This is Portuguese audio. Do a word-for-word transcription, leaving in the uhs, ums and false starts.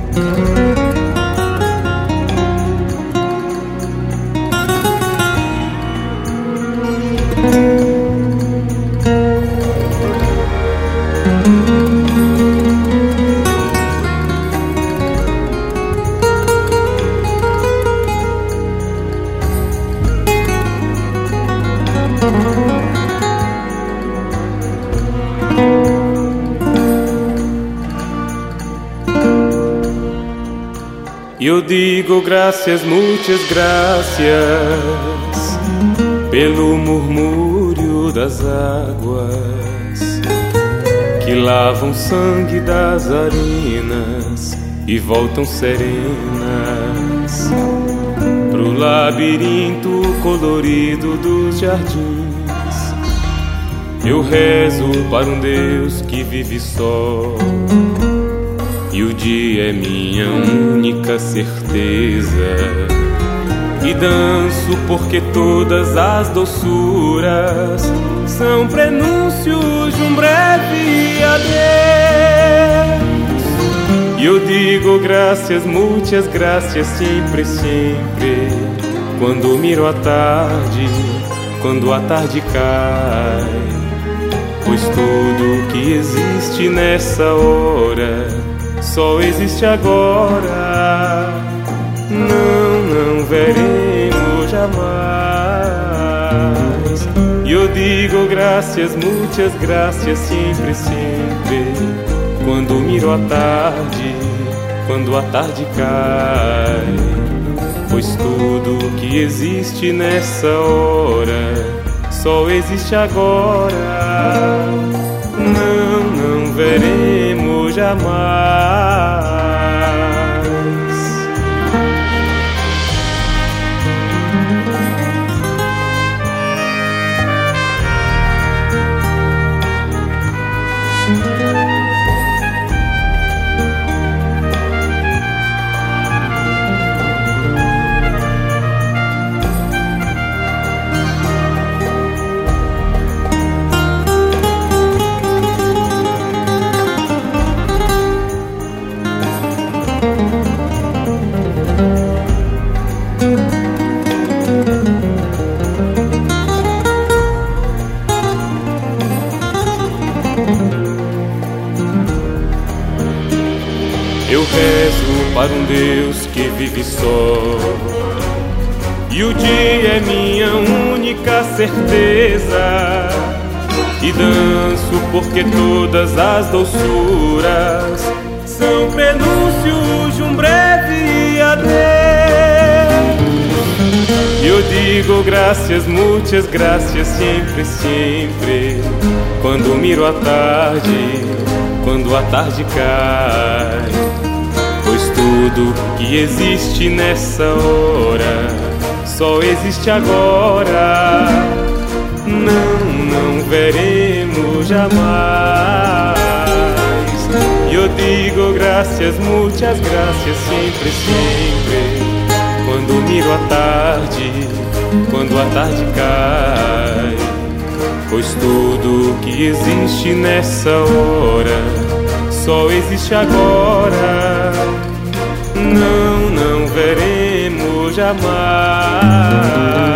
Eu digo graças, muitas graças, pelo murmúrio das águas que lavam sangue das arenas e voltam serenas pro labirinto colorido dos jardins. Eu rezo para um Deus que vive só, e o dia é minha única certeza. E danço porque todas as doçuras são prenúncios de um breve adeus. E eu digo graças, muitas graças, sempre, sempre, quando miro a tarde, quando a tarde cai, pois tudo que existe nessa hora só existe agora. Não, não veremos jamais. E eu digo graças, muitas graças, sempre, sempre, quando miro a tarde, quando a tarde cai, pois tudo que existe nessa hora só existe agora. Não, não veremos jamais. Eu rezo para um Deus que vive só, e o dia é minha única certeza. E danço porque todas as doçuras são prenúncios de um breve adeus. E eu digo graças, muitas graças, sempre, sempre, quando miro a tarde, quando a tarde cai, pois tudo que existe nessa hora só existe agora. Não, não veremos jamais. E eu digo graças, muitas graças, sempre, sempre, quando miro a tarde, quando a tarde cai, pois tudo que existe nessa hora só existe agora. Não, não veremos jamais.